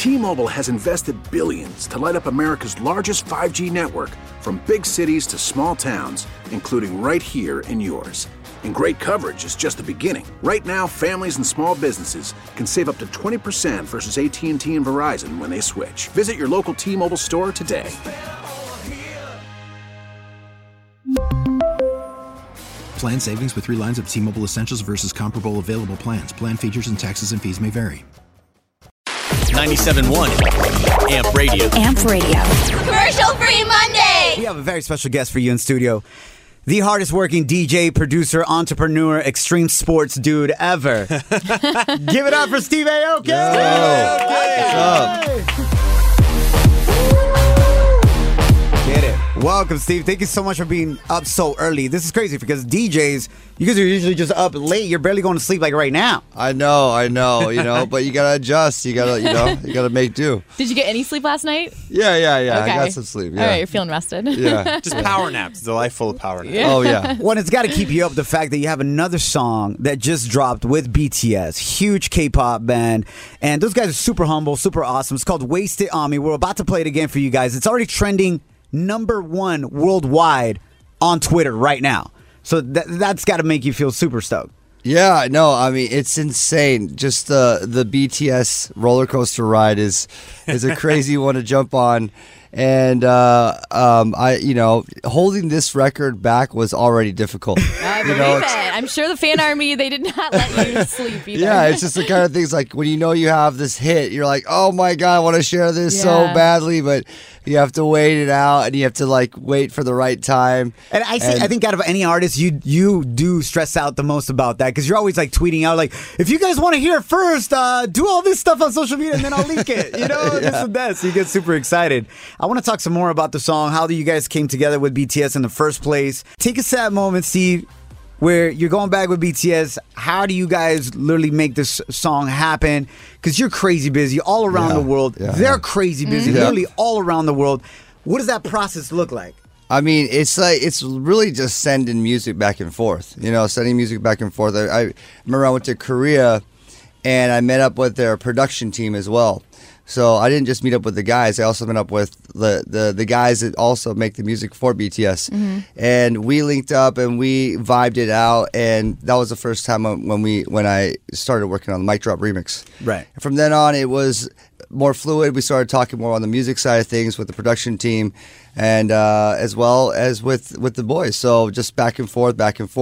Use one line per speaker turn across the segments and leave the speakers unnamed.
T-Mobile has invested billions to light up America's largest 5G network, from big cities to small towns, including right here in yours. And great coverage is just the beginning. Right now, families and small businesses can save up to 20% versus AT&T and Verizon when they switch. Visit your local T-Mobile store today.
Plan savings with 3 lines of T-Mobile Essentials versus comparable available plans. Plan features and taxes and fees may vary.
97.1 AMP Radio.
AMP Radio.
Commercial Free Monday!
We have a very special guest for you in studio. The hardest working DJ, producer, entrepreneur, extreme sports dude ever. Give it up for Steve Aoki!
What's up?
Get it. Welcome, Steve. Thank you so much for being up so early. This is crazy because DJs, you guys are usually just up late. You're barely going to sleep like right now.
I know, but you gotta adjust. You gotta make do.
Did you get any sleep last night?
Yeah.
Okay.
I got some sleep. Yeah.
All right, you're feeling rested.
Yeah.
Just power naps. It's a life full of power naps.
Yeah.
Oh, yeah.
Well, it's got to keep you up, the fact that you have another song that just dropped with BTS, huge K-pop band, and those guys are super humble, super awesome. It's called Wasted on Me. We're about to play it again for you guys. It's already trending #1 worldwide on Twitter right now. So that's got to make you feel super stoked.
Yeah, no, I mean, it's insane. Just the BTS roller coaster ride is a crazy one to jump on. And holding this record back was already difficult.
I believe it. I'm sure the fan army, they did not let you sleep either.
Yeah, it's just the kind of things like when you have this hit, you're like, oh my God, I want to share this so badly, but you have to wait it out and you have to wait for the right time.
And I think out of any artist, you do stress out the most about that because you're always tweeting out if you guys want to hear it first, do all this stuff on social media and then I'll leak it. This and that. So you get super excited. I want to talk some more about the song, how you guys came together with BTS in the first place. Take us to that moment, Steve, where you're going back with BTS. How do you guys literally make this song happen? Because you're crazy busy all around the world. Yeah. They're crazy busy, literally all around the world. What does that process look like?
I mean, it's really just sending music back and forth. Sending music back and forth. I remember I went to Korea and I met up with their production team as well. So I didn't just meet up with the guys. I also met up with the guys that also make the music for BTS. Mm-hmm. And we linked up and we vibed it out. And that was the first time when I started working on the Mic Drop remix.
Right.
And from then on, it was more fluid. We started talking more on the music side of things with the production team, and as well as with the boys. So just back and forth.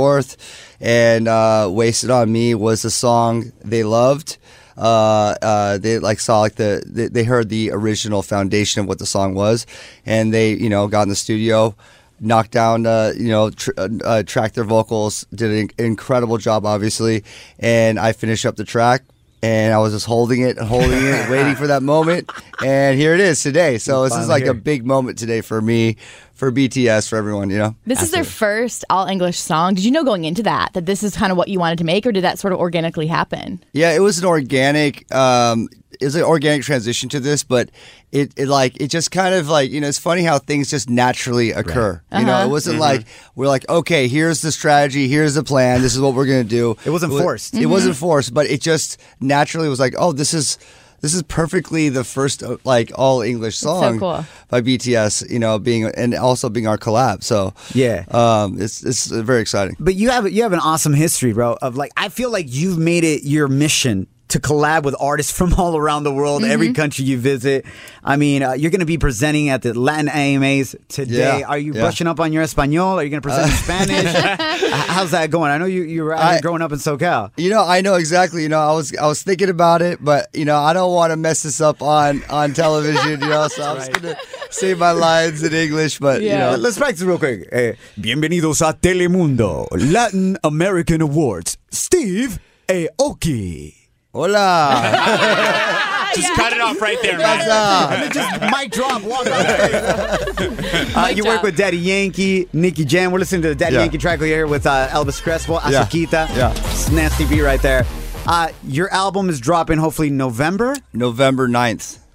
And Wasted on Me was a song they loved. They saw they heard the original foundation of what the song was, and they got in the studio, knocked down tracked their vocals, did an incredible job obviously, and I finished up the track. And I was just holding it, waiting for that moment. And here it is today. So this is a big moment today for me, for BTS, for everyone,
This is their first all-English song. Did you know going into that this is kind of what you wanted to make, or did that sort of organically happen?
Yeah, it was an organic transition to this, but it just kind of it's funny how things just naturally occur. Right. It wasn't we're okay, here's the strategy, here's the plan, this is what we're gonna do.
It wasn't forced.
It wasn't forced, but it just naturally was this is perfectly the first all English song by BTS, being our collab. So
yeah,
it's very exciting.
But you have an awesome history, bro. Of I feel like you've made it your mission to collab with artists from all around the world, every country you visit. I mean, you're going to be presenting at the Latin AMAs today.
Yeah,
Are you brushing up on your Espanol? Are you going to present in Spanish? How's that going? I know you were growing up in SoCal.
I know exactly. I was thinking about it, but I don't want to mess this up on television. So I'm just going to say my lines in English. But
let's practice real quick. Bienvenidos a Telemundo Latin American Awards. Steve Aoki.
Hola.
Just cut it off right there, man.
And then just mic drop, walk off. You work with Daddy Yankee, Nicky Jam. We're listening to the Daddy Yankee track here with Elvis Crespo, Azuquita.
Yeah.
It's nasty beat right there. Your album is dropping hopefully November
9th.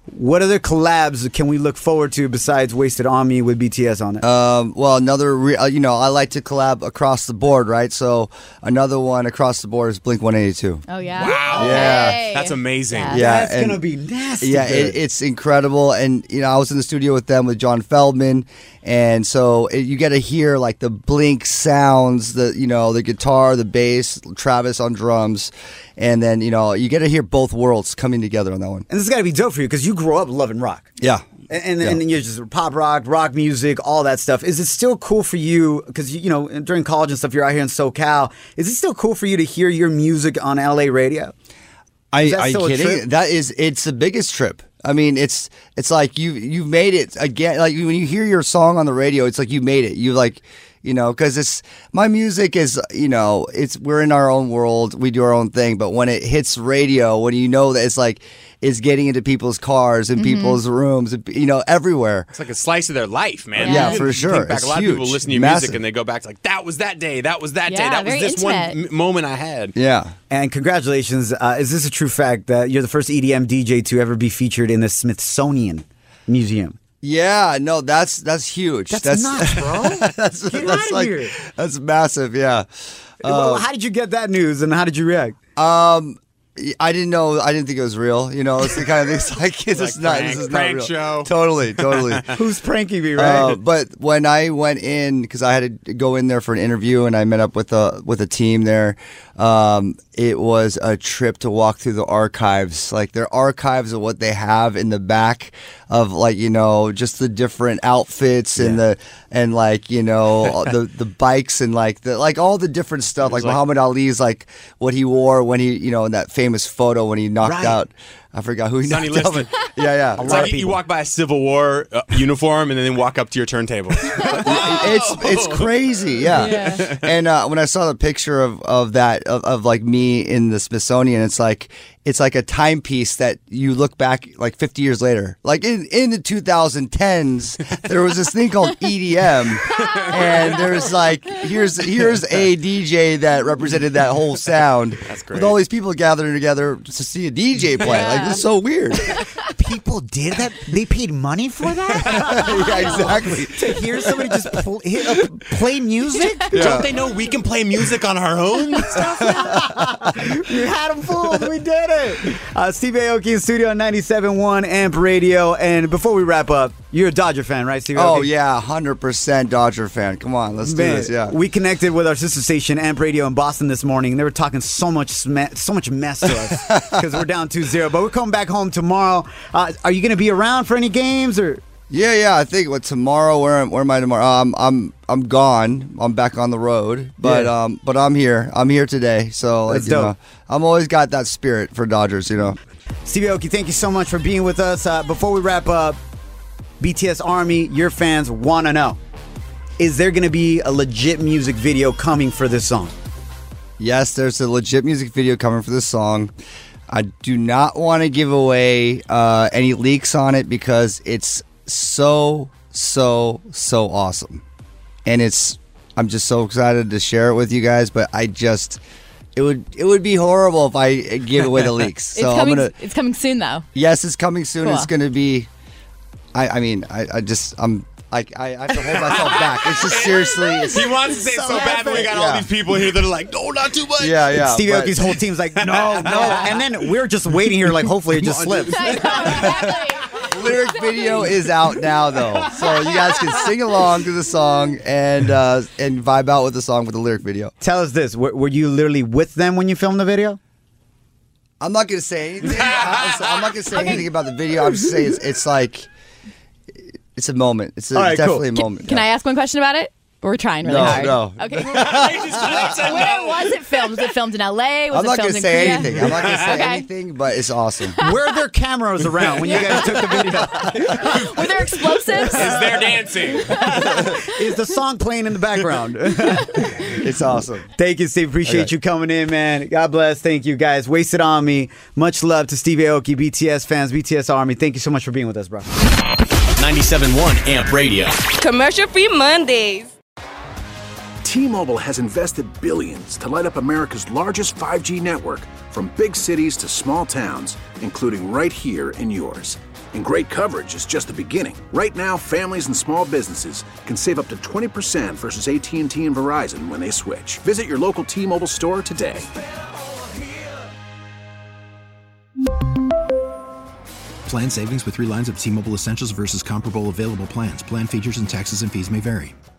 What other collabs can we look forward to besides Wasted on Me with BTS on it?
Well, another, I like to collab across the board, right? So another one across the board is Blink-182.
Oh, yeah?
Wow.
Yeah.
That's amazing.
Yeah.
Yeah,
That's going to be nasty.
Yeah, it's incredible. And, I was in the studio with them with John Feldman. And so you get to hear like the Blink sounds, the guitar, the bass, Travis on drums. And then, you get to hear both worlds coming together on that one.
And this has got to be dope for you because you grew up loving rock.
Yeah.
And then you're just pop rock music, all that stuff. Is it still cool for you? Because, during college and stuff, you're out here in SoCal. Is it still cool for you to hear your music on LA radio?
Are you
still a
kidding?
trip?
It's the biggest trip. I mean, it's like you've made it again. Like when you hear your song on the radio, it's like you made it. You like, because my music is, we're in our own world. We do our own thing. But when it hits radio, when that it's getting into people's cars and people's rooms, everywhere.
It's like a slice of their life, man.
Yeah,
You
for sure.
think back,
It's
a lot
huge.
of people listen to your
Massive.
music and they go back to like, that was that day, that was that day,
Yeah,
that was
very
this
intimate.
one moment I had.
Yeah.
And congratulations. Is this a true fact that you're the first EDM DJ to ever be featured in the Smithsonian Museum?
Yeah, no, that's huge.
That's nuts, bro.
that's
Get outta here.
That's massive. Yeah.
Well, how did you get that news and how did you react?
I didn't know. I didn't think it was real. It's the kind of thing. Like it's just not. This is not
prank
real.
show.
Totally.
Who's pranking me, right?
But when I went in, because I had to go in there for an interview, and I met up with a team there. It was a trip to walk through the archives, like their archives of what they have in the back of, like, just the different outfits and the bikes and like all the different stuff, like Muhammad Ali's, like what he wore when he, in that famous photo when he knocked out. I forgot who he
Sonny
knocked out.
Liston.
Yeah.
It's like you walk by a Civil War uniform and then walk up to your turntable.
It's crazy, yeah. And when I saw the picture of that of like me in the Smithsonian, it's like a timepiece that you look back like 50 years later. Like in the 2010s, there was this thing called EDM, and there's like here's a DJ that represented that whole sound.
That's great.
With all these people gathering together to see a DJ play. Like, it's so weird.
People did that? They paid money for that?
Yeah, exactly.
To hear somebody just play music?
Don't they know we can play music on our own?
You had them fooled. We did it. Steve Aoki in studio on 97.1 AMP Radio. And before we wrap up, you're a Dodger fan, right, Steve Aoki?
Oh, yeah, 100% Dodger fan. Come on, let's do this, yeah.
We connected with our sister station, AMP Radio in Boston this morning, and they were talking so much mess to us because we're down 2-0. But we're coming back home tomorrow. Are you going to be around for any games or?
Yeah. I think tomorrow. Where am I tomorrow? I'm gone. I'm back on the road, but but I'm here. I'm here today. So
That's dope.
I'm always got that spirit for Dodgers.
Steve Aoki, thank you so much for being with us. Before we wrap up, BTS Army, your fans want to know: is there going to be a legit music video coming for this song?
Yes, there's a legit music video coming for this song. I do not want to give away any leaks on it because it's so awesome, and I'm just so excited to share it with you guys. But it would be horrible if I give away the leaks. So
It's coming soon, though.
Yes, it's coming soon.
Cool.
It's going to be. I have to hold myself back. It's just seriously.
He wants to say it so bad, but we got all these people here that are like, no, not too much.
Yeah.
Steve Aoki's whole team's like, no. And then we're just waiting here like, hopefully it just slips.
Lyric video is out now, though, so you guys can sing along to the song and vibe out with the song with the lyric video.
Tell us this: were you literally with them when you filmed the video?
I'm not going to say anything. I'm not going to say anything about the video. I'm just saying it's like it's a moment. It's definitely a moment.
Can I ask one question about it? We're trying really hard.
No.
Okay. Where was it filmed? Was it filmed in LA? Was
I'm not
it
going
filmed
to
in
say
Korea?
anything. I'm not going to say
Okay.
anything, but it's awesome.
Were there cameras around when you guys took the video?
Were there explosives?
Is there dancing?
Is the song playing in the background?
It's awesome.
Thank you, Steve. Appreciate you coming in, man. God bless. Thank you, guys. Wasted on Me. Much love to Steve Aoki, BTS fans, BTS Army. Thank you so much for being with us, bro.
97.1 AMP Radio.
Commercial-free Mondays.
T-Mobile has invested billions to light up America's largest 5G network, from big cities to small towns, including right here in yours. And great coverage is just the beginning. Right now, families and small businesses can save up to 20% versus AT&T and Verizon when they switch. Visit your local T-Mobile store today.
Plan savings with 3 lines of T-Mobile Essentials versus comparable available plans. Plan features and taxes and fees may vary.